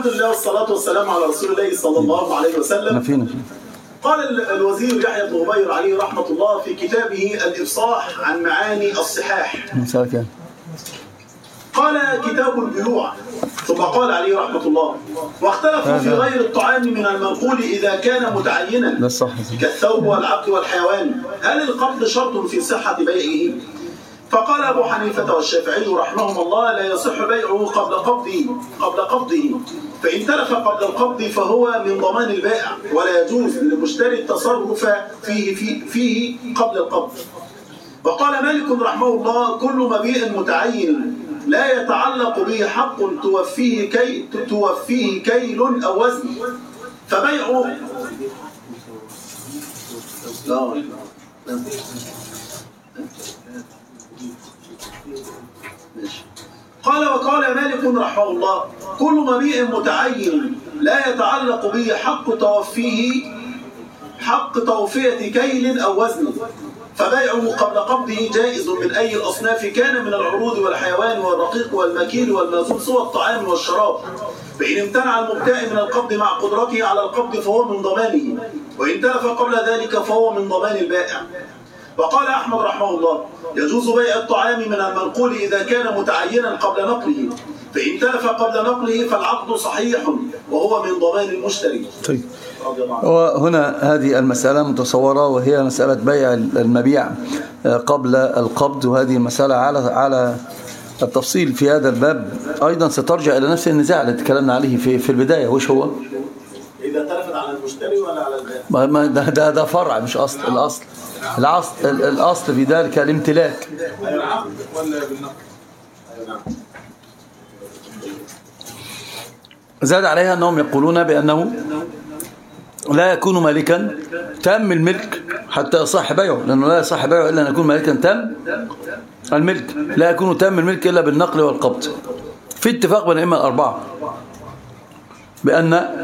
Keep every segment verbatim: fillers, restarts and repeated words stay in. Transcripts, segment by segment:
الحمد لله والصلاة والسلام على رسول الله صلى الله عليه وسلم. قال الوزير يحيى بن غبير عليه رحمة الله في كتابه الإفصاح عن معاني الصحاح، قال كتاب البيوع، ثم قال عليه رحمة الله: واختلفوا في غير الطعام من المنقول إذا كان متعينا كالثوب والعبد والحيوان، هل القبض شرط في صحة بيعه؟ فقال أبو حنيفة والشافعي رحمهم الله: لا يصح بيعه قبل قبضه قبل قبضه فإن تلف قبل القبض فهو من ضمان البائع، ولا يجوز للمشتري التصرف فيه فيه, فيه قبل القبض. وقال مالك رحمه الله: كل مبيع متعين لا يتعلق به حق توفيه كي توفيه كيل أو وزن فبيعه لا قال وقال مالك رحمه الله: كل مبيع متعين لا يتعلق به حق توفيه حق توفية كيل أو وزن فبيعه قبل قبضه جائز من أي الأصناف كان من العروض والحيوان والرقيق والمكيل والمازون سوى الطعام والشراب، فإن امتنع المبتاع من القبض مع قدرته على القبض فهو من ضمانه، وإن تلف قبل ذلك فهو من ضمان البائع. وقال أحمد رحمه الله: يجوز بيع الطعام من المنقول إذا كان متعينا قبل نقله، فإن تلف قبل نقله فالعقد صحيح وهو من ضمان المشتري. طيب. وهنا هذه المسألة متصورة، وهي مسألة بيع المبيع قبل القبض، وهذه المسألة على على التفصيل في هذا الباب أيضا سترجع إلى نفس النزاع اللي تكلمنا عليه في في البداية. وش هو؟ إذا تلفت على المشتري ولا على البائع؟ ده ده ده فرع مش أصل. الأصل الأصل الأصل في ذلك الامتلاك. بالعقد ولا بالنقد؟ زاد عليها أنهم يقولون بأنه لا يكون مالكا تام الملك حتى يصح بيعه، لأنه لا يصح بيعه إلا أن يكون مالكا تام الملك، لا يكون تام الملك إلا بالنقل والقبض، في اتفاق بين الأئمة الأربعة بأن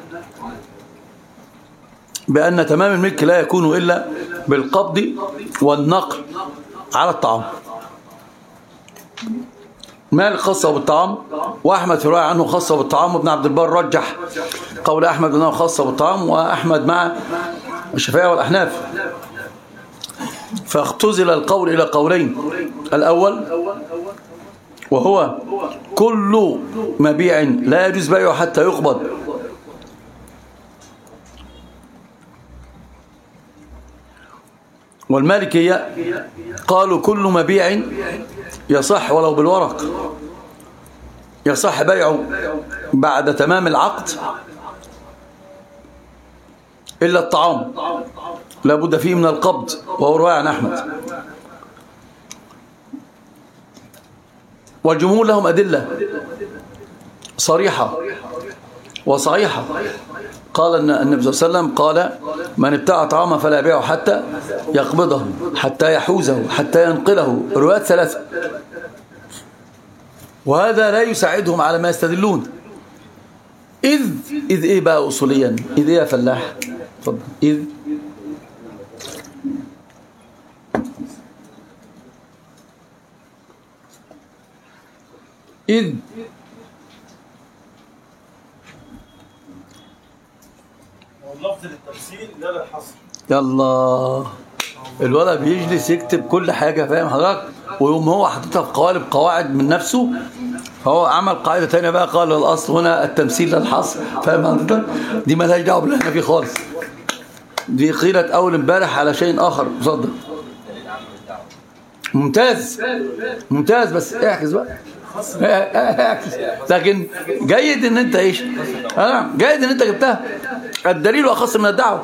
بأن تمام الملك لا يكون إلا بالقبض والنقل على الطعام. مالك خاصة بالطعام، وأحمد في رواية عنه خاصة بالطعام، وابن عبد البر رجح قول أحمد أنه خاصة بالطعام، وأحمد مع الشافعية والأحناف، فاختزل القول إلى قولين: الأول وهو كل مبيع لا يجوز بيعه حتى يقبض، والمالكية قالوا كل مبيع يصح ولو بالورق، يصح بيعه بعد تمام العقد إلا الطعام لا بد فيه من القبض، وهو رواية عن أحمد. والجمهور لهم أدلة صريحة وصحيحة. قال أن النبي صلى الله عليه وسلم قال: من ابتاع طعاما فلا يبيعه حتى يقبضه حتى يحوزه حتى ينقله، روايات ثلاثة، وهذا لا يساعدهم على ما يستدلون. إذ إذ إيه بقى أصوليا؟ إذ إيه يا فلاح؟ اتفضل. إذ إذ لفظ للتفصيل لا للحصر. يلا الولد بيجلس يكتب كل حاجة، فاهم حضرتك؟ ويوم هو حاططها في قوالب قواعد من نفسه، فهو عمل قاعدة تانية بقى، قال الأصل هنا التمثيل للحصر، فاهم حضرتك؟ دي مالهاش دعوة باللي احنا فيه خالص، دي قيلت أول امبارح على شيء آخر. اتفضل. ممتاز ممتاز، بس اعكس بقى، اعكس. لكن جيد ان انت ايش اه جيد ان انت جبتها. الدليل اخص من الدعوه،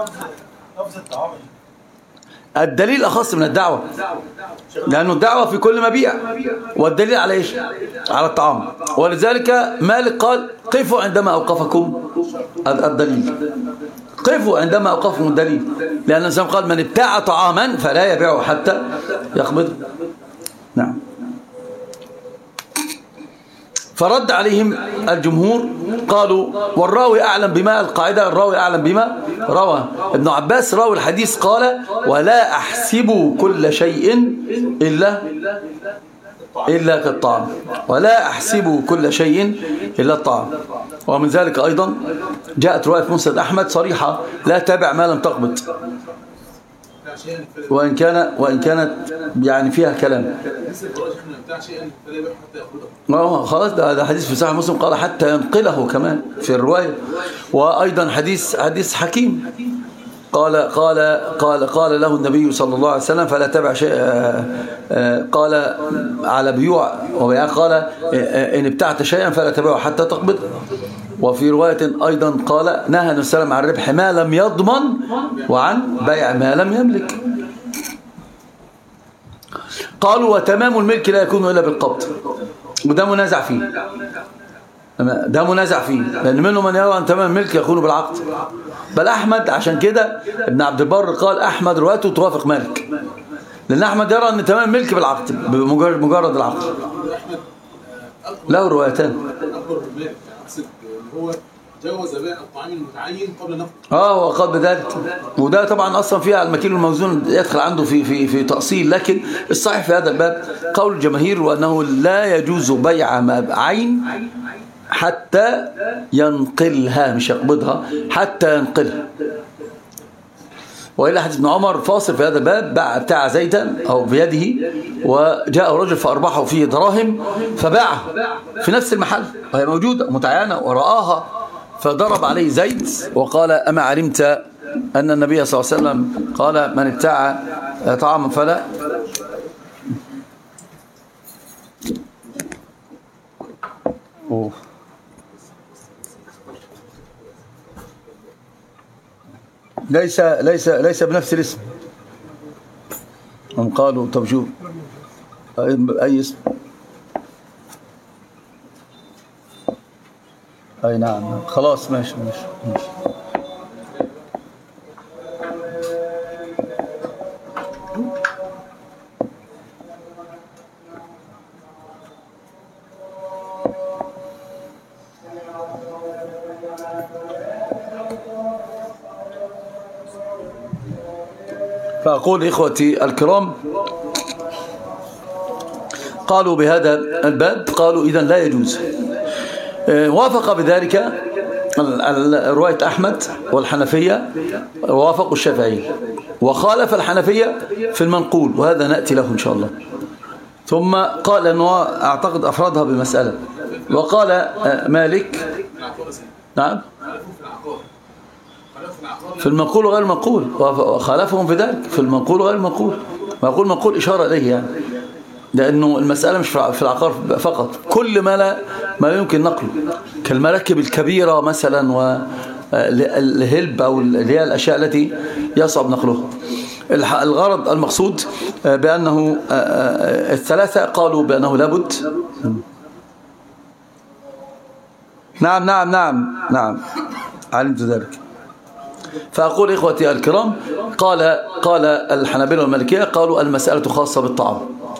الدليل اخص من الدعوه، لانه الدعوه في كل مبيع، والدليل على ايش؟ على الطعام. ولذلك مالك قال: قفوا عندما اوقفكم الدليل، قفوا عندما اوقفكم الدليل، لان النبي قال: من ابتاع طعاما فلا يبيعه حتى يقبض. نعم. فرد عليهم الجمهور، قالوا: والراوي أعلم بما، القاعدة الراوي أعلم بما روى. ابن عباس راوي الحديث قال: ولا أحسب كل شيء إلا إلا كالطعام ولا أحسب كل شيء إلا الطعام. ومن ذلك أيضا جاءت رواية مسند أحمد صريحة لا تابع ما لم تقبض، وإن كان وإن كانت يعني فيها كلام. ما خلاص ده, ده حديث في صحيح مسلم قال حتى ينقله كمان في الرواية. وأيضا حديث حديث حكيم قال قال قال قال له النبي صلى الله عليه وسلم فلا تبع شيء، قال على بيوع وبيع قال إن ابتعت شيئا فلا تبعه حتى تقبض. وفي رواية أيضا قال نهى النبي صلى الله عليه وسلم عن ربح ما لم يضمن وعن بيع ما لم يملك. قالوا وتمام الملك لا يكون إلا بالقبض، وده منازع فيه، ده منازع فيه لأن منه من يرى أن تمام الملك يكون بالعقد. بل أحمد عشان كده ابن عبد البر قال أحمد روايته توافق مالك، لأن أحمد يرى أن تمام الملك بالعقد بمجرد مجرد العقد. له روايتان. هو جوز بيع الطعام المتعين قبل نفقه. اه هو قال بذلك، وده طبعا اصلا فيها المكيل والموزون يدخل عنده في في في تأصيل. لكن الصحيح في هذا الباب قول الجماهير وانه لا يجوز بيع عين حتى ينقلها، مش يقبضها، حتى ينقلها. وإلى حديث ابن عمر فاصل في هذا الباب، باع بتاع زيتا أو بيده وجاء رجل فأربحه فيه دراهم فباعه في نفس المحل وهي موجودة متعينة ورآها، فضرب عليه زيت وقال أما علمت أن النبي صلى الله عليه وسلم قال من ابتاع طعاما فلا أوه. ليس ليس ليس بنفس الاسم. هم قالوا طب شوف أي اسم. أي نعم خلاص ماشي ماشي ماشي. فأقول إخوتي الكرام قالوا بهذا الباب قالوا إذن لا يجوز. وافق بذلك رواية أحمد والحنفية، ووافقوا الشافعي، وخالف الحنفية في المنقول، وهذا نأتي له إن شاء الله. ثم قال أنه أعتقد أفردها بمسألة، وقال مالك نعم في المنقول وغير المنقول، وخالفهم في ذلك في المنقول وغير المنقول. منقول منقول إشارة إليه يعني، لأنه المسألة مش في العقار فقط، كل ما لا ما يمكن نقله كالمراكب الكبيرة مثلا والهلب أو اللي هي الأشياء التي يصعب نقلها. الغرض المقصود بأنه الثلاثة قالوا بأنه لابد. نعم نعم نعم نعم علمت ذلك. فأقول إخوتي الكرام قال قال الحنابلة والمالكية قالوا المسألة خاصة بالطعام.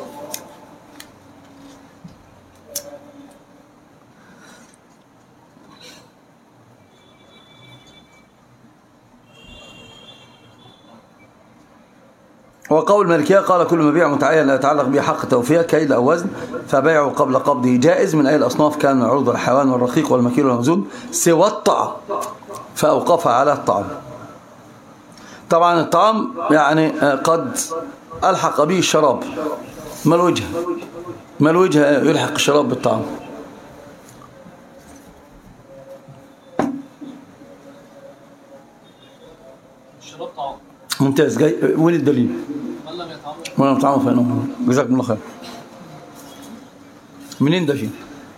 وقول المالكية قال كل مبيع متعين لا يتعلق به حق توفية كيل أو وزن فبيعه قبل قبضه جائز من أي الأصناف كان من عروض الحيوان والرقيق والمكيل والموزون سوى الطعام، فأوقف على الطعام. طبعا الطعام يعني قد ألحق به الشراب، ما الوجه ما الوجه يلحق الشراب بالطعام؟ الشراب طعام ممتاز. جاي وين الدليل؟ من لم يطعمه فإنه جزاكم الله خير. منين ده شيء؟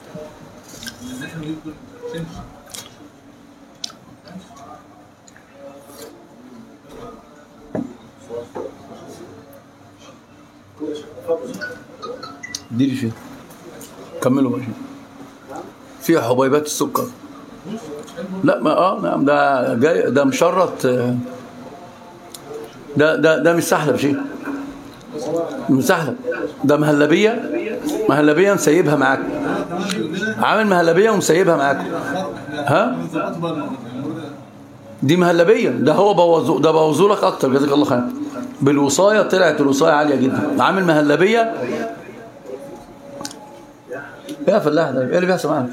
ديري شيء كملوا بقى. فيها حبيبات السكر. لا ما اه نعم ده جاي ده مشرط، ده ده ده مش سحلب شيء، مش سحلب، ده مهلبيه مهلبيه مسيبها معاك، عامل مهلبيه ومسيبها معاك. ها دي مهلبيه، ده هو بوظوا ده بوظوا لك اكتر جزاك الله خير. بالوصايه طلعت الوصايه عاليه جدا، عامل مهلبيه يا فلاح ده ايه اللي بيحصل معانا؟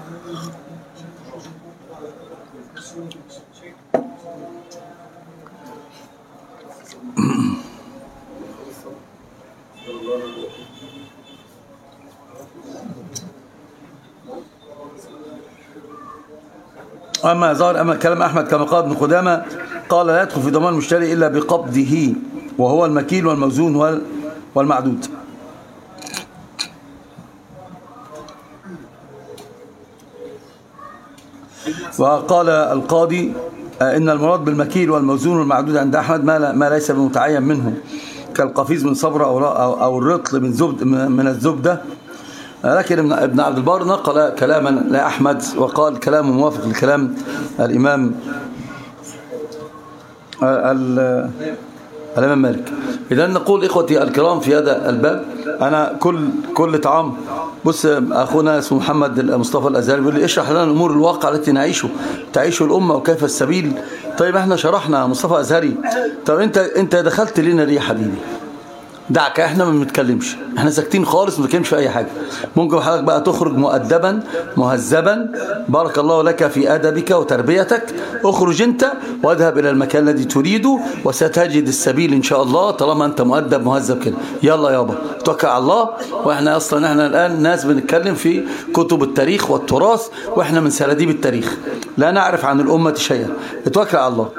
أما ظاهر أما كلام أحمد كما قال ابن قدامة قال لا يدخل في ضمان المشتري إلا بقبضه وهو المكيل والموزون والمعدود. وقال القاضي إن المراد بالمكيل والموزون والمعدود عند أحمد ما, ما ليس بمتعين منه كالقفيز من صبر أو, أو الرطل من, زبد من الزبدة. لكن ابن عبد البر نقل كلاما لأحمد وقال كلام موافق لكلام الإمام الإمام مالك. إذا نقول إخوتي الكرام في هذا الباب أنا كل كل طعام. بص أخونا اسمه محمد مصطفى الأزهري بيقول لي اشرح لنا أمور الواقع التي نعيشه تعيش الأمة وكيف السبيل. طيب احنا شرحنا مصطفى أزهري. طب انت انت دخلت لنا ليه يا حبيبي؟ دعك احنا ما بنتكلمش، احنا ساكتين خالص ما بنتكلمش في اي حاجه. ممكن حضرتك بقى تخرج مؤدبا مهذبا، بارك الله لك في ادبك وتربيتك، اخرج انت واذهب الى المكان الذي تريده وستجد السبيل ان شاء الله طالما انت مؤدب مهذب كده. يلا يابا توكل على الله. واحنا اصلا احنا الان ناس بنتكلم في كتب التاريخ والتراث واحنا من سراديب التاريخ لا نعرف عن الامه شيئا. اتوكل على الله.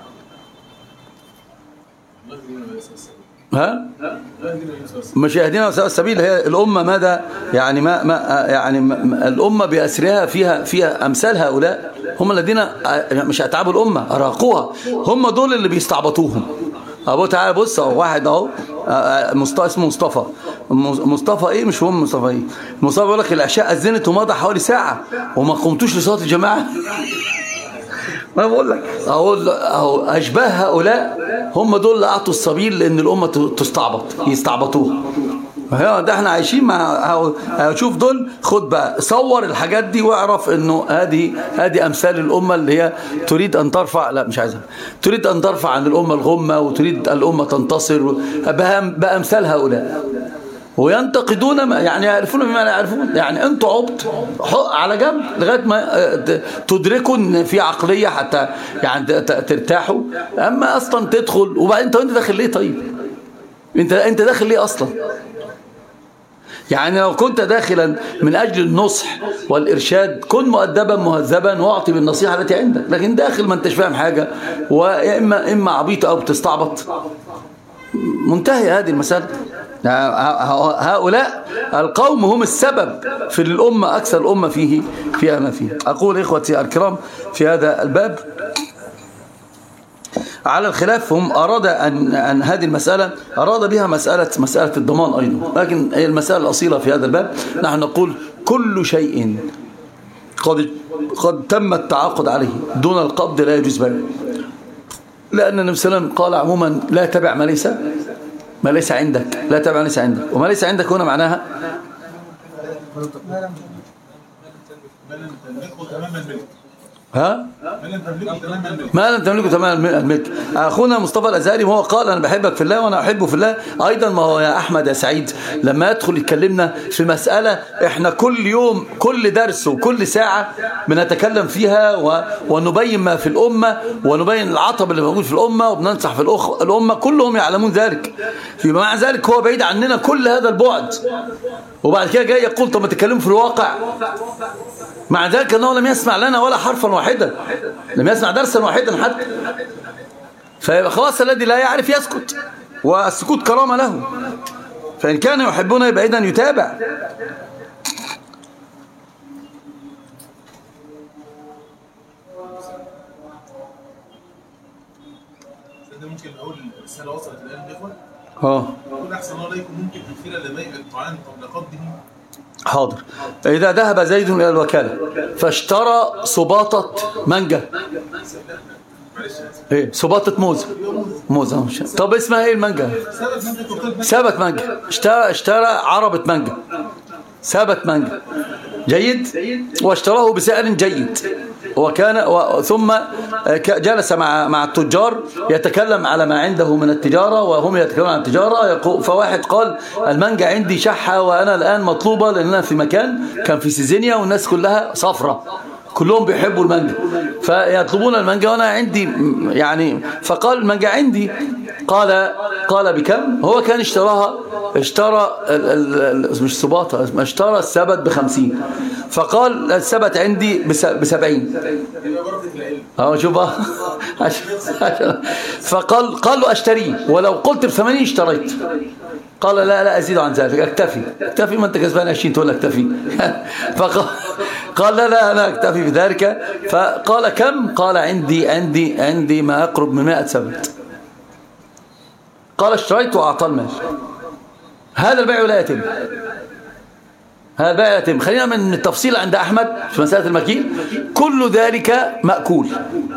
ها مش يهدينا سواء السبيل. هي الأمة ماذا يعني ما, ما يعني ما الأمة بأسرها فيها فيها أمثال هؤلاء هم الذين مش أتعبوا الأمة أراقوها، هم دول اللي بيستعبطوهم. أبو تعالى بص أهو واحد أهو مصطفى اسمه مصطفى مصطفى إيه مش هم مصطفى إيه مصطفى بيقول لك العشاء أذنت ومضى حوالي ساعة وما قمتوش لصلاة الجماعة. ما بقول لك اهو اهو اشباه هؤلاء هم دول اللي اعطوا السبيل لان الامه تستعبط يستعبطوها. ده احنا عايشين مع شوف دول. خد بقى صور الحاجات دي واعرف انه هذه هذه امثال الامه اللي هي تريد ان ترفع لا مش عايزها تريد ان ترفع عن الامه الغمه وتريد الامه تنتصر بامثال هؤلاء وينتقدون ما يعني يعرفون بما لا يعرفون. يعني انتوا عبط على جنب لغايه ما تدركوا ان في عقليه حتى يعني ترتاحوا. اما اصلا تدخل وبعدين انت انت داخل ليه؟ طيب انت انت داخل ليه اصلا؟ يعني لو كنت داخلا من اجل النصح والارشاد كن مؤدبا مهذبا واعطي بالنصيحه التي عندك، لكن داخل ما انتش فاهم حاجه واما اما عبيط او بتستعبط. منتهي هذه المسألة. هؤلاء القوم هم السبب في الأمة أكثر الأمة فيه فيها ما فيها. أقول إخوتي الكرام في هذا الباب على الخلاف هم أراد أن, أن هذه المسألة أراد بها مسألة مسألة الضمان أيضا، لكن هي المسألة الأصيلة في هذا الباب نحن نقول كل شيء قد قد تم التعاقد عليه دون القبض لا يجوز بيعه، لأن النبي صلى الله عليه وسلم قال عموما لا تبع ما ليس ما ليس عندك، لا تبع ما ليس عندك. وما ليس عندك هنا معناها ها ما لم تملكه تمام الملك. اخونا مصطفى الازهري وهو قال انا بحبك في الله وانا احبه في الله ايضا. ما هو يا احمد يا سعيد لما يدخل يتكلمنا في مساله احنا كل يوم كل درس وكل ساعه بنتكلم فيها ونبين ما في الامه ونبين العطب اللي موجود في الامه وبننصح في الأخ... الامه كلهم يعلمون ذلك. فيما مع ذلك هو بعيد عننا كل هذا البعد وبعد كده جاي يقول طب ما تتكلموا في الواقع، مع ذلك أنه لم يسمع لنا ولا حرفا واحدا، لم يسمع درسا واحدا حتى. فيبقى خلاص الذي لا يعرف يسكت، والسكوت كرامة له، فإن كان يحبون يبقى إذن يتابع. ممكن أقول الرسالة وصلت الآن الإخوة؟ اه أقول أحسن الله عليكم ممكن أمثلة لبيع الطعام قبل قبضه. حاضر. إذا ذهب زيد إلى الوكالة فاشترى سباطة مانجا، إيه سباطة موز موز طب اسمها إيه المانجا؟ سبت مانجا. اشترى اشترى عربة مانجا، سبت مانجا جيد واشتراه بسعر جيد وكان و... ثم جلس مع مع التجار يتكلم على ما عنده من التجارة وهم يتكلمون عن التجارة. يقول فواحد قال المانجا عندي شحة وأنا الآن مطلوبة لأننا في مكان كان في سيزينيا والناس كلها صفرة كلهم بيحبوا المانجا فيطلبون المانجا وأنا عندي يعني. فقال المانجا عندي. قال قال بكم؟ هو كان اشتراها اشترى ال ال مش سباطة اشترى السبت بخمسين فقال السبت عندي بسبعين. اه شوف فقال قال له اشتريه ولو قلت بثمانين اشتريت. قال لا لا أزيد عن ذلك اكتفي اكتفي ما انت كسبان عشرين تقول اكتفي. فقال قال لا لا أنا اكتفي بذلك. فقال كم؟ قال عندي عندي عندي ما أقرب من مائة سبت. قال اشتريت وأعطى المال. هذا البيع لا يتم هذا البيع لا يتم. خلينا من التفصيل عند أحمد في مسألة المكيل كل ذلك مأكول.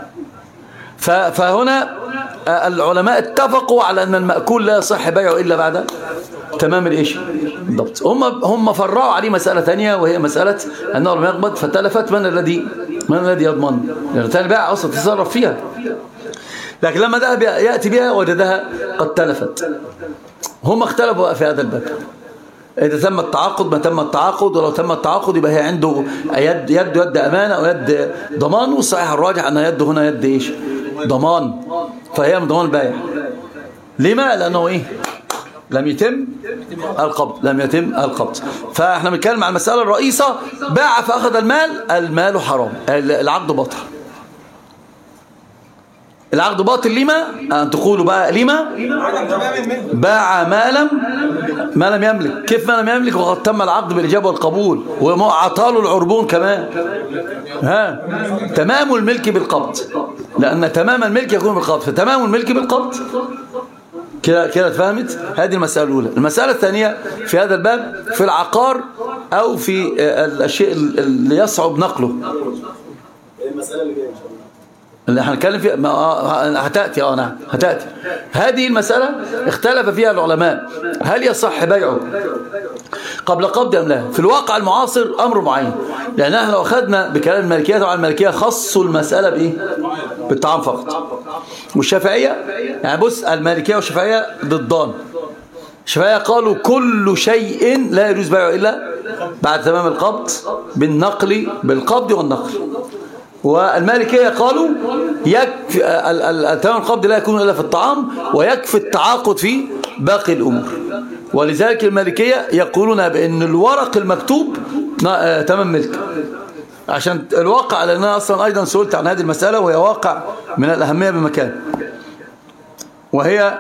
فهنا العلماء اتفقوا على أن المأكول لا يصح بيعه إلا بعد تمام الإيش بالضبط. هم هم فرعوا عليه مسألة ثانية وهي مسألة أنه لم يقبض فتلفت من الذي من الذي يضمن لأن الثاني بيع أصلا تتصرف فيها. لكن لما ذهب يأتي بها وجدها قد تلفت. هم اختلفوا في هذا الباب إذا تم التعاقد ما تم التعاقد ولو تم التعاقد يبقى هي عنده يد يد يد أمانة أو يد ضمان. والصحيح الراجح أن يده هنا يد إيش ضمان فهي من ضمان البائع. لما؟ لأنه إيه لم يتم القبض لم يتم القبض. فاحنا بنتكلم عن المسألة الرئيسة باع فأخذ المال المال حرام العقد باطل. العقد باطل لما أن تقولوا بقى لما باع ما لم ما لم يملك. كيف ما لم يملك وقد تم العقد بالإجابة والقبول وعطاله العربون كمان. ها تمام الملك بالقبض لأن تمام الملك يكون بالقبض فتمام الملك بالقبض. كده كده اتفهمت. هذه المسألة الأولى. المسألة الثانية في هذا الباب في العقار أو في الشيء اللي يصعب نقله. المسألة اللي جاية إن شاء الله اللي هنتكلم فيها ما هتأتي اه نعم هتأتي. هذه المسألة اختلف فيها العلماء هل يصح بيعه قبل قبض أم لا. في الواقع المعاصر أمر معين لأن احنا لو أخذنا بكلام المالكية طبعا المالكية خصوا المسألة بإيه بالطعام فقط. والشافعية يعني بص المالكية والشافعية ضدان. الشافعية قالوا كل شيء لا يجوز بيعه إلا بعد تمام القبض بالنقل بالقبض والنقل. والمالكية قالوا يكفي تمام القبض لا يكون إلا في الطعام ويكفي التعاقد في باقي الأمور. ولذلك المالكية يقولون بأن الورق المكتوب تمام ملك عشان الواقع. لأن أنا أصلا أيضا سئلت عن هذه المسألة وهي واقع من الأهمية بمكان وهي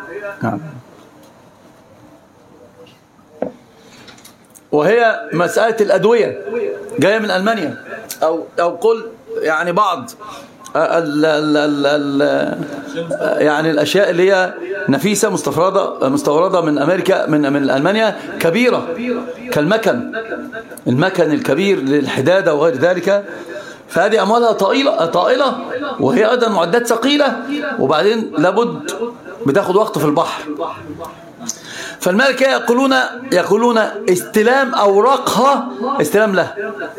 وهي مسألة الأدوية جاية من ألمانيا أو أو قل يعني بعض ال ال ال ال يعني الأشياء اللي هي نفيسة مستوردة مستوردة من أمريكا من من ألمانيا كبيرة كالمكن المكن الكبير للحدادة وغير ذلك. فهذه أموالها طائلة طائلة وهي أيضا معدات ثقيلة وبعدين لابد بتاخد وقت في البحر. فالمالكية يقولون يقولون استلام أوراقها استلام له.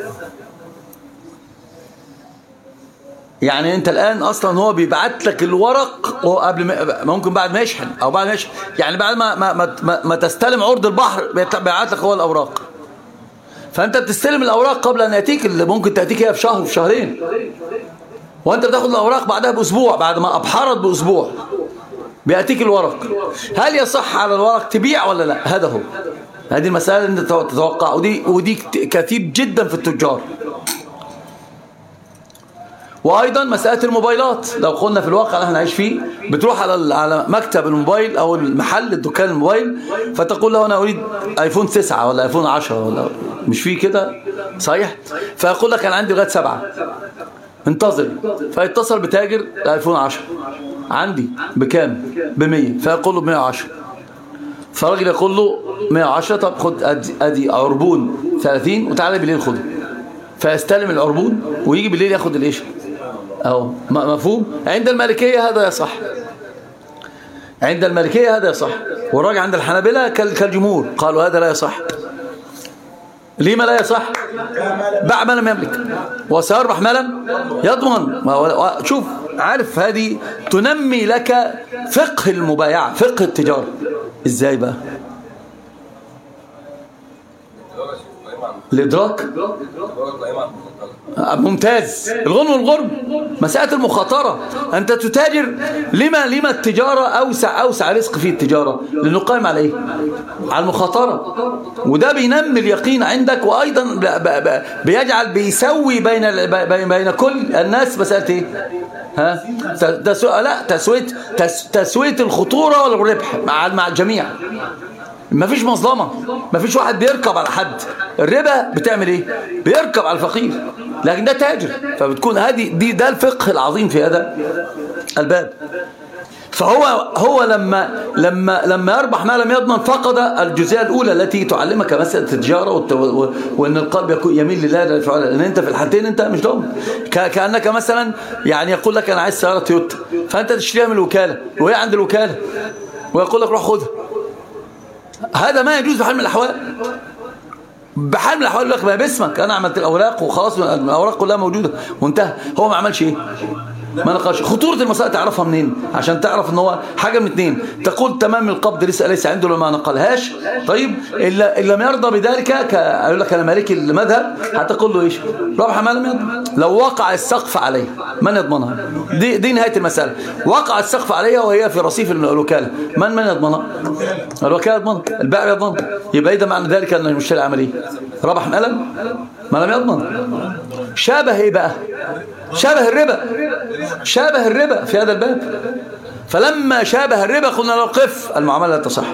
يعني انت الآن اصلا هو بيبعت لك الورق قبل ما ممكن بعد ما يشحن او بعد ما يشحن يعني بعد ما ما ما, ما تستلم عرض البحر بيبعت لك هو الأوراق. فانت بتستلم الأوراق قبل ان ياتيك اللي ممكن تاتيك هي في شهر في شهرين وانت بتاخد الأوراق بعدها باسبوع بعد ما ابحرت باسبوع بياتيك الورق. هل يصح على الورق تبيع ولا لا؟ هذا هو هذه المسألة اللي انت تتوقع ودي ودي كثير جدا في التجار. وايضا مسألة الموبايلات لو قلنا في الواقع اللي احنا نعيش فيه بتروح على على مكتب الموبايل او المحل الدكان الموبايل فتقول له انا اريد ايفون تسعة ولا ايفون عشرة ولا مش فيه كده صحيح. فيقول لك انا عندي لغايه سبعة انتظر. فيتصل بتاجر الايفون عشرة عندي بكام بمية فيقول له بمية وعشرة. فالراجل يقول له مية وعشرة طب خد ادي, أدي عربون ثلاثين وتعالى بالليل خده. فيستلم العربون ويجي بالليل ياخد الايش أو مفهوم. عند المالكية هذا يصح عند المالكية هذا يصح والراجع عند الحنابلة كالجمهور قالوا هذا لا يصح. لما لا يصح؟ باع ما لم يملك وسيربح ما لم يضمن. شوف عارف هذه تنمي لك فقه المبايعة، فقه التجارة. ازاي بقى؟ الإدراك ممتاز. الغنم والغرم مسألة المخاطرة. أنت تتاجر، لما لما التجارة أوسع أوسع رزق في التجارة؟ لأنه قائم على إيه؟ على المخاطرة. وده بينمي اليقين عندك، وأيضا بيجعل بيسوي بين بين كل الناس مسألة إيه؟ ها؟ تسو... لا تسوية تس... تسوية الخطورة والربح مع مع الجميع. ما فيش مظلمة، ما فيش واحد بيركب على حد. الربا بتعمل ايه؟ بيركب على الفقير، لكن ده تاجر. فبتكون هذه دي ده الفقه العظيم في هذا الباب. فهو هو لما لما لما يربح ما لم يضمن فقد الجزئيه الاولى التي تعلمك مساله التجاره وان القلب يكون يميل لله لان انت في الحالتين انت مش ضامن. كانك مثلا يعني يقول لك انا عايز سياره تويوتا، فانت تشتريها من الوكاله وهي عند الوكاله ويقول لك روح خدها. هذا ما يجوز بحال من الاحوال. بحال من الاحوال يقول لك ما باسمك، انا عملت الاوراق وخلاص، الاوراق كلها موجوده وانتهى. هو ما عملش ايه؟ ما نقاش. خطورة المسألة تعرفها منين؟ عشان تعرف ان هو حاجة من اتنين، تقول تمام القبض لسه ليس عنده لما نقلهاش. طيب إلا إن لم يرضى بذلك، يقول لك انا مالك المذهب، هتقول له ايش؟ ربح ما لم يضمن. لو وقع السقف عليه من يضمنها؟ دي, دي نهاية المسألة. وقع السقف عليها وهي في رصيف الوكالة، من من يضمنها؟ الوكالة يضمن، البائع يضمن. يبقى إذا معنى ذلك ان المشتري عمل ايه؟ ربح ما لم ما لم يضمن. شابه ايه بقى؟ شابه الربا، شابه الربا في هذا الباب. فلما شابه الربا قلنا له قف، المعامله لا تصح.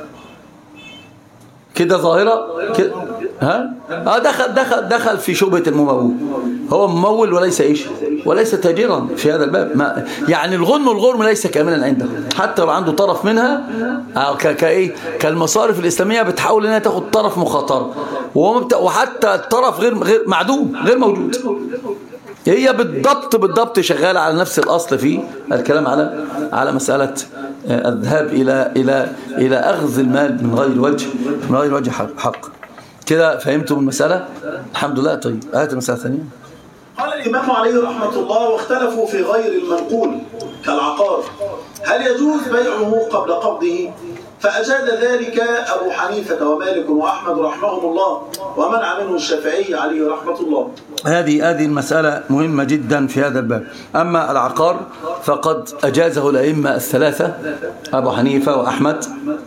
كده ظاهره كده. ها اه دخل دخل دخل في شبهه الممول. هو ممول وليس ايش؟ وليس تاجرا في هذا الباب. ما يعني الغنم والغرم ليس كاملا عنده، حتى لو عنده طرف منها كايه كالمصارف الاسلاميه بتحاول انها تاخد طرف مخاطره، وحتى الطرف غير غير معدوم، غير موجود. هي بالضبط بالضبط شغاله على نفس الاصل في الكلام على على مساله الذهاب الى الى الى اخذ المال من غير وجه من غير وجه حق. كده فهمتم المساله؟ الحمد لله. طيب هات المساله الثانيه. قال الامام عليه رحمه الله: واختلفوا في غير المنقول كالعقار، هل يجوز بيعه قبل قبضه؟ فأجاد ذلك أبو حنيفة ومالك وأحمد رحمهم الله، ومنع منه الشافعي عليه رحمة الله. هذه هذه المسألة مهمة جدا في هذا الباب. أما العقار فقد أجازه الأئمة الثلاثة، أبو حنيفة وأحمد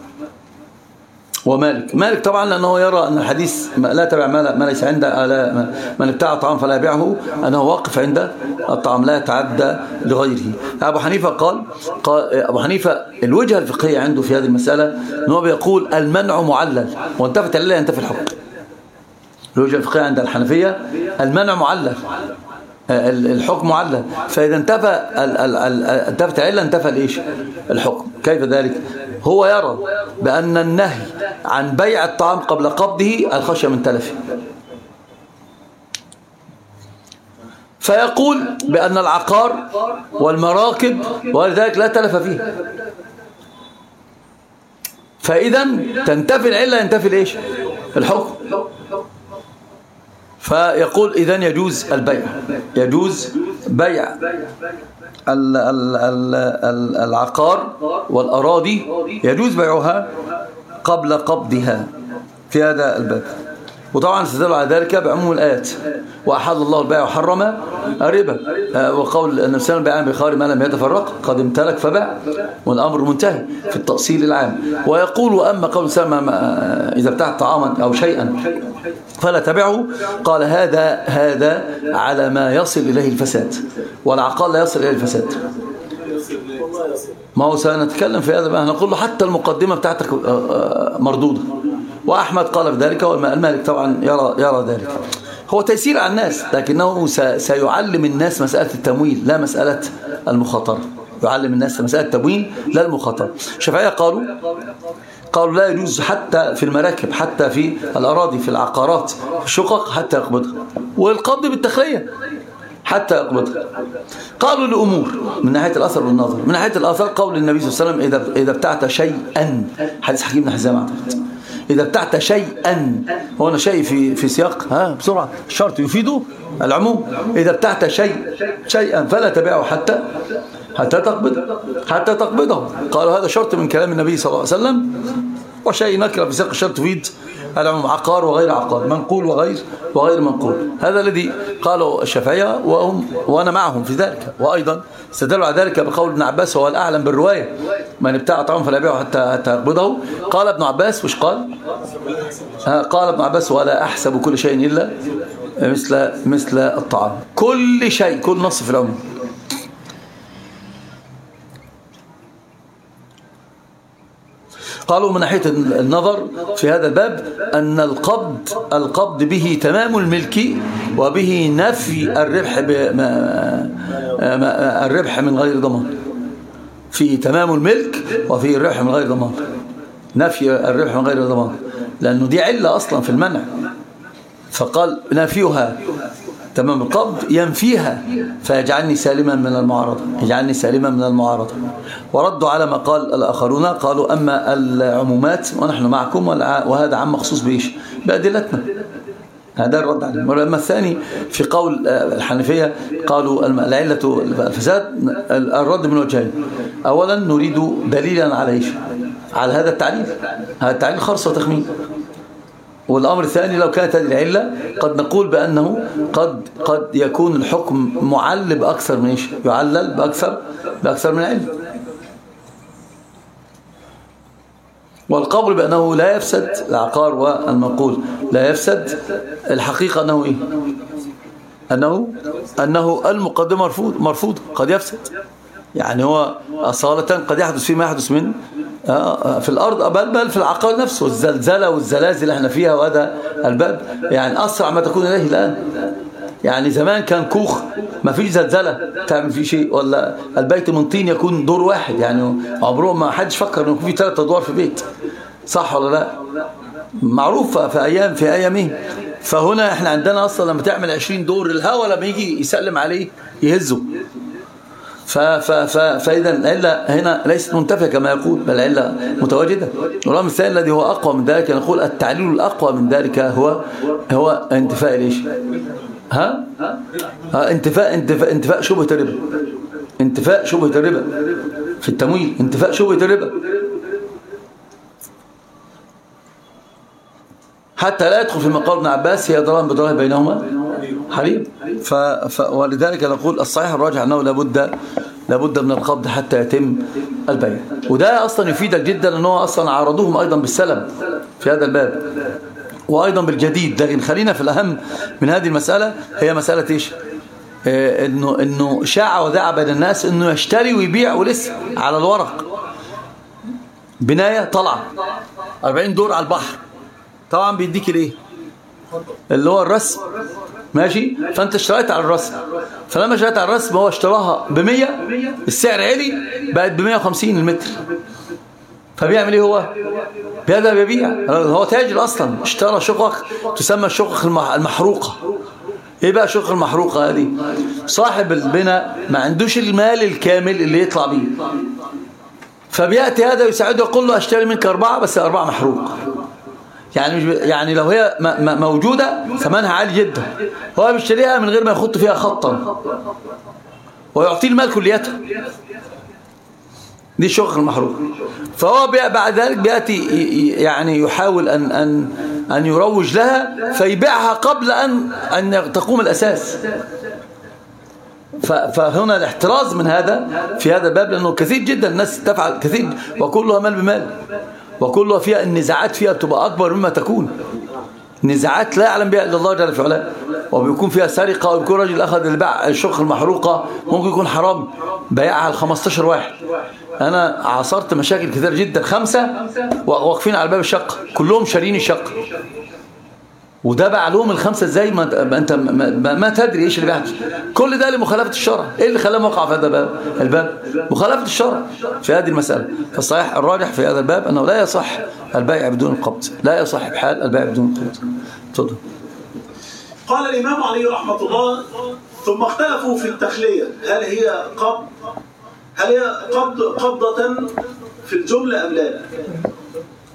ومالك. مالك طبعا لأنه يرى أن الحديث لا تبع ما ليس عنده، من ابتاع الطعام فلا يبيعه، أنه واقف عند الطعام لا يتعدى لغيره. أبو حنيفة قال, قال أبو حنيفة الوجهة الفقهية عنده في هذه المسألة أنه بيقول المنع معلل، وانتفت العلة ينتفي الحكم. الوجهة الفقهية عند الحنفية المنع معلل، الحكم معلل، فإذا انتفى انتفت العلة انتفى الايش؟ الحكم. كيف ذلك؟ هو يرى بأن النهي عن بيع الطعام قبل قبضه الخشية من تلفه، فيقول بأن العقار والمراكب ولذلك لا تلف فيه، فإذا تنتفي العلة ينتفي الايش؟ الحكم. فيقول إذن يجوز البيع، يجوز بيع العقار والأراضي، يجوز بيعها قبل قبضها في هذا الباب. وطبعا استدلوا على ذلك بعموم الآيات: وأحل الله البيع وحرم الربا، وقول النبي صلى الله عليه وسلم بخار ما لم يتفرق قد امتلك فباع، والأمر منتهي في التأصيل العام. ويقول: وأما قول سلم إذا ابتعت طعاما أو شيئا فلا تبعه، قال هذا هذا على ما يصل إليه الفساد، والعقار لا يصل إليه الفساد. ما هو سنتكلم في هذا بقى، نقول له حتى المقدمة بتاعتك مردودة. وأحمد قال بذلك، والمالك طبعا يرى, يرى ذلك. هو تيسير على الناس، لكنه سيعلم الناس مسألة التمويل لا مسألة المخاطرة. يعلم الناس مسألة التمويل لا المخاطرة. الشافعية قالوا قالوا لا يجوز حتى في المراكب، حتى في الأراضي، في العقارات، في الشقق حتى يقبضها، والقبض بالتخلية حتى يقبضها. قالوا لأمور من ناحية الأثر والنظر. من ناحية الأثر قول النبي صلى الله عليه وسلم: إذا إذا ابتعت شيئا، حديث حكيم بن حزام أعتقد، إذا ابتعت شيئا، هنا شيء في في سياق ها بسرعة الشرط يفيد العموم. إذا ابتعت شيء شيئا فلا تبيعه حتى حتى تقبض حتى تقبضه. قالوا هذا شرط من كلام النبي صلى الله عليه وسلم. وشيء نكره في سياق الشرط تفيد العموم، عقار وغير عقار، منقول وغير وغير منقول. هذا الذي قاله الشافعية وهم وأنا معهم في ذلك. وأيضا استدلوا على ذلك بقول ابن عباس وهو الأعلم بالرواية: من ابتاع طعام فلا يبيعه حتى حتى يقبضه. قال ابن عباس وش قال؟ قال ابن عباس: ولا أحسب كل شيء إلا مثل مثل الطعام. كل شيء، كل نص في العموم. قالوا من ناحية النظر في هذا الباب أن القبض القبض به تمام الملك وبه نفي الربح الربح من غير ضمان. في تمام الملك وفي الربح من غير ضمان، نفي الربح من غير ضمان، لأنه دي علة أصلا في المنع. فقال نفيها تمام القبض ينفيها فيجعلني سالما من المعارضة، يجعلني سالما من المعارضة. وردوا على ما قال الآخرون، قالوا أما العمومات ونحن معكم وهذا عام مخصوص بإيش؟ بأدلتنا. هذا الرد عليه. ولما الثاني في قول الحنفية قالوا العلة الفساد، الرد من وجهين: أولا نريد دليلا على إيش؟ على هذا التعليل، هذا التعليل خرص وتخمين. والأمر الثاني لو كانت هذه العلة قد نقول بأنه قد قد يكون الحكم معلل بأكثر من إيش؟ يعلل بأكثر بأكثر من علة. والقول بأنه لا يفسد العقار والمنقول لا يفسد، الحقيقة أنه إيه؟ أنه أنه المقدمة مرفوض مرفوض قد يفسد. يعني هو أصالة قد يحدث فيه ما يحدث من في الأرض، بل بل في العقار نفسه، الزلزلة والزلازل اللي احنا فيها. وهذا الباب يعني أسرع ما تكون إليه الآن. يعني زمان كان كوخ ما فيش زلزلة تعمل فيه شيء، ولا البيت من طين يكون دور واحد، يعني عمره ما حدش فكر انه يكون فيه ثلاث ادوار في بيت، صح ولا لا؟ معروف في ايام في ايامه. فهنا احنا عندنا اصلا لما تعمل عشرين دور الهواء لما يجي يسلم عليه يهزه. ف ف ف فاذا العله هنا ليست منتفيه كما يقول، بل العله متواجده. والامر الثاني الذي هو اقوى من ذلك، نقول التعليل الاقوى من ذلك هو هو انتفاء ليش؟ ها؟ ها انتفاء انتفاء انتفاء شبهة الربا، انتفاء شبهة الربا في التمويل، انتفاء شبهة الربا حتى لا يدخل في مقال ابن عباس هي دراهم بدراهم بينهما حريم. ف... ف... ولذلك نقول الصحيح الراجح انه لابد لابد من القبض حتى يتم البيع. وده اصلا يفيدك جدا انه اصلا عارضوهم ايضا بالسلم في هذا الباب وأيضا بالجديد. لكن خلينا في الأهم من هذه المسألة، هي مسألة إيش؟ إيه إنه إنه شاع وذاع بين الناس إنه يشتري ويبيع ولسه على الورق. بناية طلع أربعين دور على البحر، طبعا بيديك الإيه؟ اللي هو الرسم، ماشي؟ فأنت اشتريت على الرسم، فلما اشتريت على الرسم هو اشتراها بمية، السعر عالي بقت بمية وخمسين المتر. فبيعمل ايه هو؟ بيقدر يبيع، هو تاجر اصلا، اشترى شقق تسمى الشقق المحروقه. ايه بقى شقق المحروقه هذه؟ صاحب البناء ما عندوش المال الكامل اللي يطلع بيه، فبياتي هذا يساعده يقول له اشتري منك اربعه بس اربعه محروق. يعني مش يعني لو هي موجوده ثمنها عالي جدا، هو بيشتريها من غير ما يخط فيها خطا ويعطيه المال كليتها. دي شقق المحروق. فهو بعد ذلك بيأتي يعني يحاول أن أن أن يروج لها فيبيعها قبل أن أن تقوم الأساس. فهنا الاحتراز من هذا في هذا الباب، لأنه كثير جدا الناس تفعل كثير وكلها مال بمال، وكلها فيها النزاعات فيها بتبقى أكبر مما تكون. نزاعات لا يعلم بها إلا الله جل في علاه، وبيكون فيها سرقة، وبيكون راجل أخذ البيع الشقق المحروقة ممكن يكون حرام بيعها ل خمستاشر واحد. أنا عاصرت مشاكل كثير جدا، خمسة واقفين على باب الشقة كلهم شارين الشقة، وده باع لهم الخمسة ازاي؟ ما انت ما, ما تدري ايش اللي بيحدث. كل ده لمخالفة الشرع. ايه اللي خلاه موقع في هذا الباب؟ الباب مخالفة الشرع في هذه المسألة. فالصحيح الراجح في هذا الباب انه لا يصح البيع بدون القبض، لا يصح بحال البيع بدون القبض. تفضل. قال الإمام علي رحمة الله: ثم اختلفوا في التخلية، هل هي قبض هل هي قبض قبضة في الجملة أم لا؟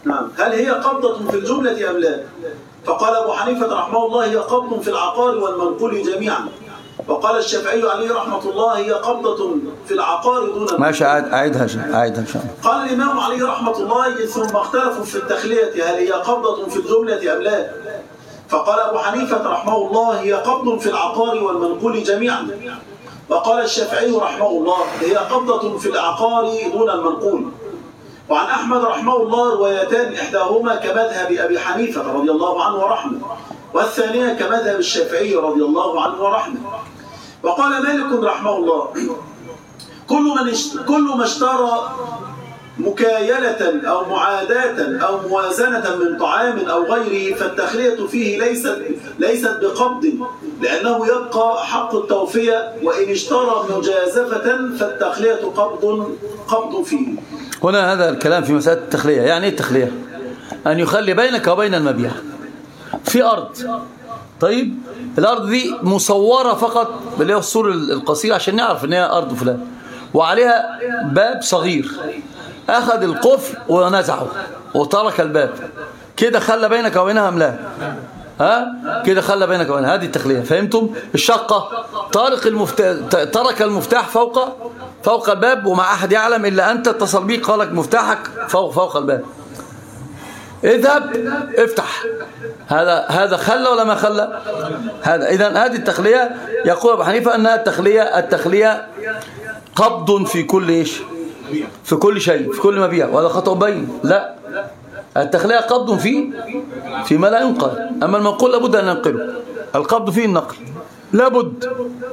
نعم. هل هي قبضة في الجملة أم لا؟ فقال أبو حنيفة رحمه الله هي قبض في العقار والمنقول جميعا. وقال الشافعي عليه رحمة الله هي قبضة في العقار دون ماشي. أعيدها أعيدها إن شاء الله. قال الإمام عليه رحمة الله ثم اختلفوا في التخلية هل هي قبضة في الجملة أم لا؟ فقال أبو حنيفة رحمه الله هي قبض في العقار والمنقول جميعا. وقال الشافعي رحمه الله هي قبضة في العقار دون المنقول. وعن أحمد رحمه الله روايتان إحداهما كمذهب أبي حنيفة رضي الله عنه ورحمه، والثانية كمذهب الشافعي رضي الله عنه ورحمه. وقال مالك رحمه الله كل من كل ما اشترى مكايلة أو معاداة أو موازنة من طعام أو غيره فالتخلية فيه ليست ليست بقبض، لأنه يبقى حق التوفية، وإن اشترى مجازفة فالتخلية قبض قبض فيه. هنا هذا الكلام في مسألة التخلية. يعني ايه التخلية؟ أن يخلي بينك وبين المبيع في أرض. طيب الأرض دي مصورة فقط اللي هو السور القصير عشان نعرف ان هي أرض فلان، وعليها باب صغير، أخذ القفل ونزعه وترك الباب، كده خلى بينك وبينها أم لا؟ ها؟ كده خلى بينك وبينها. هذه التخلية. فهمتم؟ الشقة طارق المفتاح، ترك المفتاح فوق فوق الباب ومع أحد يعلم إلا أنت، اتصل بيك قال لك مفتاحك فوق فوق الباب، اذهب افتح. هذا هذا خلى ولا ما خلى؟ هذا. إذن هذه التخلية يقول أبو حنيفة أنها التخلية التخلية قبض في كل إيش؟ في كل شيء، في كل مبيع. وهذا خطأ بين. لا، التخلية قبض فيه فيما لا ينقل، أما المنقول لابد أن ننقله. القبض فيه النقل لابد.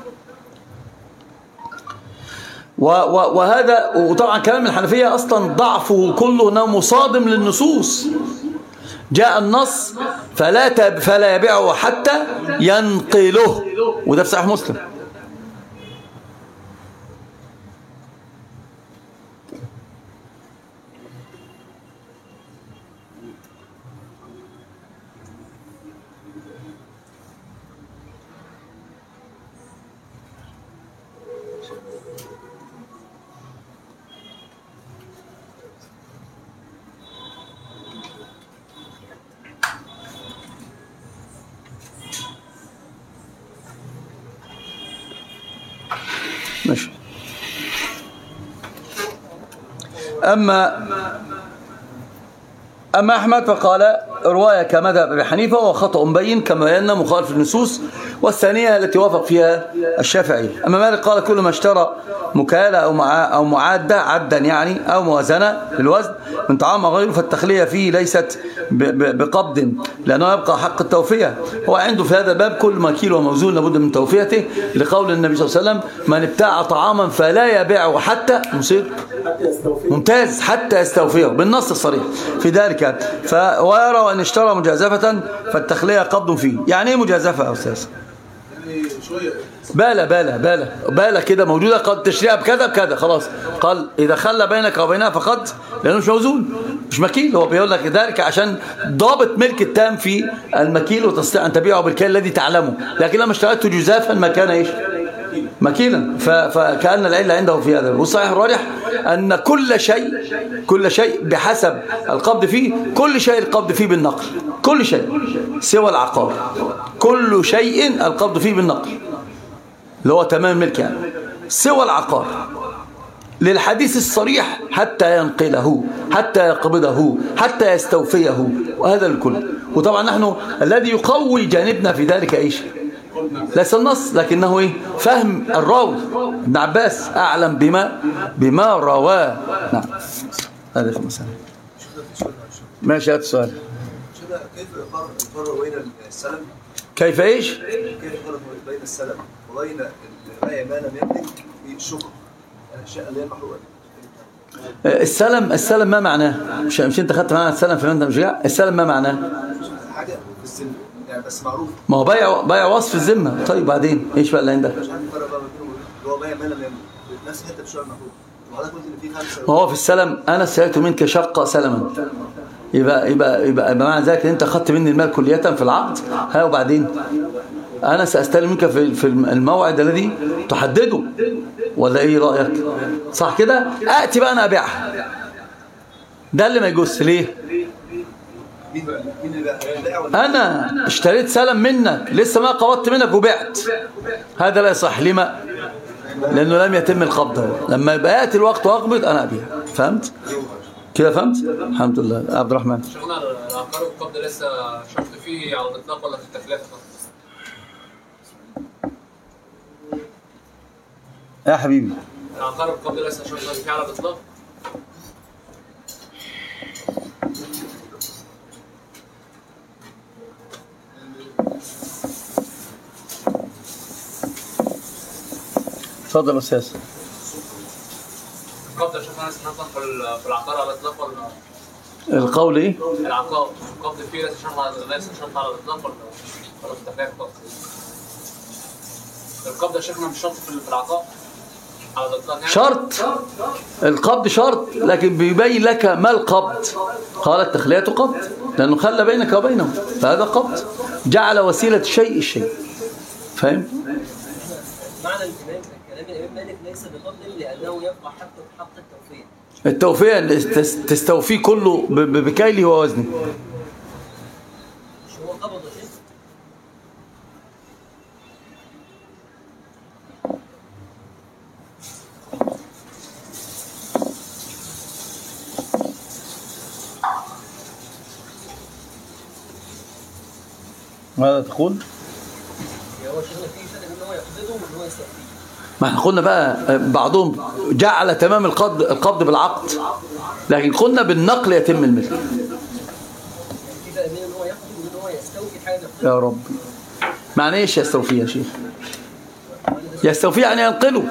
وهذا وطبعا كلام الحنفية أصلا ضعفه كله أنه مصادم للنصوص. جاء النص فلا فلا يبيعه حتى ينقله، وده في صحيح مسلم. ماشي. أما أما أحمد فقال رواية كمذهب أبي حنيفة وخطأ بين كما بينا مخالف النصوص، والثانية التي وافق فيها الشافعي. أما مالك قال كل ما اشترى مكالة أو مع أو معادة عدا يعني أو موازنة للوزن من طعام أو غيره فالتخلية فيه ليست بقبض، لأنه يبقى حق التوفية. هو عنده في هذا الباب كل ما كيلو وموزون لابد من توفيته، لقول النبي صلى الله عليه وسلم من ابتاع طعاما فلا يبيعه حتى مصير ممتاز حتى يستوفيه، بالنص الصريح في ذلك. ف ويرى أن اشترى مجازفة فالتخلية قبض فيه. يعني ايه مجازفة يا أستاذ؟ بالة بالة بالة بالة كده موجودة، قد تشريها بكذا بكذا خلاص. قال إذا خلى بينك وبينها فقط، لأنه مش موزون مش مكيل. هو بيقول لك ذلك عشان ضابط ملك التام في المكيل وتستطيع أن تبيعه بالكيل الذي تعلمه، لكن لما اشتريته جزافا ما كان إيش؟ مكيلا. فكأن العلة عنده في هذا. والصحيح الراجح أن كل شيء كل شيء بحسب القبض فيه، كل شيء القبض فيه بالنقل، كل شيء سوى العقار، كل شيء القبض فيه بالنقل اللي هو تمام الملك يعني، سوى العقار للحديث الصريح حتى ينقله حتى يقبضه حتى يستوفيه، وهذا الكل. وطبعا نحن الذي يقوي جانبنا في ذلك ايش؟ ليس النص، لكنه ايه؟ فهم الراوي. ابن عباس اعلم بما بما رواه. نعم هذا في المسألة. ماشي هذا السؤال. كيف يفرق بين السلم؟ كيف ايش؟ كيف يفرق بين السلم وبين الرأي ما لم يملك في الشكر، الاشياء اللي هي المحروقه؟ السلم السلم ما معناه؟ مش مش انت خدت معنا السلم في انت مش جاي؟ السلم ما معناه؟ حاجه في الذمه يعني بس معروف. ما هو بيع بيع وصف الذمه. طيب بعدين ايش بقى اللي عندك؟ مش عارف الفرق بقى بينهم، اللي هو بيع ما لم يملك نفس الحته بشويه المحروق. وحضرتك قلت ان في خمسه. ما هو في السلم انا اشتريت منك شقه سلما، يبقى يبقى يبقى, يبقى معنى ذلك ان انت اخذت مني المال كليه في العقد. ها وبعدين انا ساستلم منك في في الموعد الذي تحدده، ولا ايه رايك؟ صح كده؟ اتي بقى انا ابيعها، ده اللي ما يجوز. ليه؟ مين بقى؟ مين اللي بقى؟ البائع ولا انا اشتريت سلم منك لسه ما قبضت منك وبعت، هذا لا يصح. لما؟ لانه لم يتم القبض. لما يبقى ياتي الوقت واقبض انا ابيع. فهمت كده؟ فهمت الحمد لله. عبد الرحمن، شغلنا العقار والقبض لسه شرط فيه على الاطلاق ولا في التكلفه؟ يا حبيبي العقار والقبض لسه شرط فيه على الاطلاق؟ اتفضل يا استاذ. القبض يا شيخ لسه نطلق في العقار على الاطلاق ولا؟ القول ايه؟ العقار القبض فيه لسه شرط ليس شرط على الاطلاق ولا ولا في التكلفه؟ القبض يا شيخنا مش شرط في العقار على الاطلاق يعني؟ شرط القبض شرط، لكن بيبين لك ما القبض. قال التخلية قبض لأنه خلى بينك وبينه، فهذا قبض، جعل وسيلة الشيء الشيء. فاهم؟ معنى الكلام كلام الإمام مالك ليس بقبض لأنه يبقى حق حق التوفيق. التوفيق تستوفيه كله بكيله ووزنه. مش هو قبض يا شيخ؟ ماذا تقول؟ هو شغل فيه فرق ان هو يقبضه وان هو يستوفيه. ما احنا قلنا بقى بعضهم جعل تمام القبض القبض بالعقد، لكن قلنا بالنقل يتم الملك. يعني في فرق بين ان هو يقبض وان هو يستوفي حاجه يقبضها. يا رب، معنى ايش يستوفي يا شيخ؟ يستوفي يعني ينقله،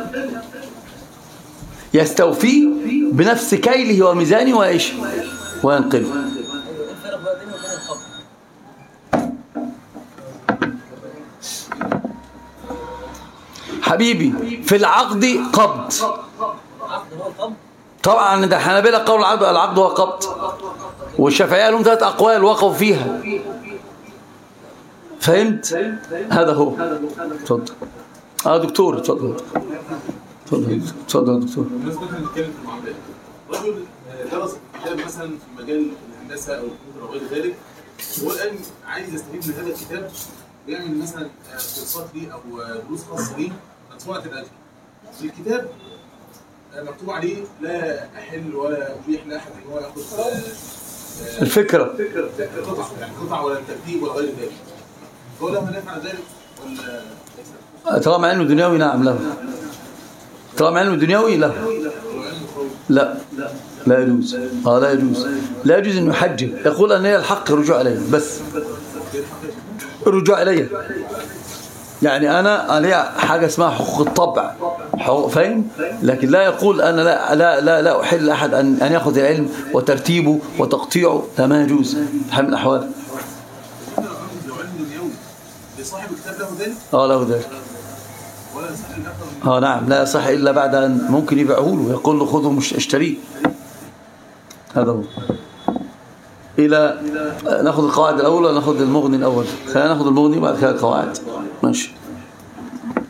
يستوفي بنفس كيله وميزانه وايش وينقله. ايوه ايه الفرق بقى بينه وبين القبض؟ حبيبي في العقد قبض. العقد هو القبض؟ طبعا ده الحنابلة قول العقد العقد هو قبض، والشافعية لهم ثلاث أقوال وقفوا فيها. فهمت؟ هذا هو. اتفضل. اه دكتور اتفضل. اتفضل اتفضل يا دكتور. الناس كنا بنتكلم في المعاملات. رجل درس كتاب مثلا في مجال الهندسه او الكمبيوتر او غير ذلك، هو الان عايز يستفيد من هذا الكتاب، بيعمل مثلا كورسات ليه او دروس خاصه ليه مدفوعه الاجر. الكتاب مكتوب عليه لا احل ولا ابيح لاحد ان هو ياخذ الفكره قطع، يعني قطع ولا ترتيب ولا غير ذلك. هو له هدف على ذلك ولا طالما علم دنيوي؟ نعم له. طالما علم دنيوي له. لا لا يجوز. اه لا يجوز. لا يجوز انه يحجم، يقول ان هي الحق الرجوع اليه، بس الرجوع اليه. يعني انا عليها حاجه اسمها حقوق الطبع، فاهم؟ لكن لا يقول انا لا لا لا, لا احل احد ان ان ياخذ العلم وترتيبه وتقطيعه، لا ما يجوز بحال من الاحوال. صاحب الكتاب له ذلك؟ اه له ذلك. ولا يصح الاخر؟ اه نعم لا يصح الا بعد ان ممكن يبيعه له ويقول له خذه مش اشتريه. هذا هو. الى ناخذ القواعد الاول ولا ناخذ المغني الاول؟ خلينا ناخذ المغني وبعد كده القواعد. ماشي.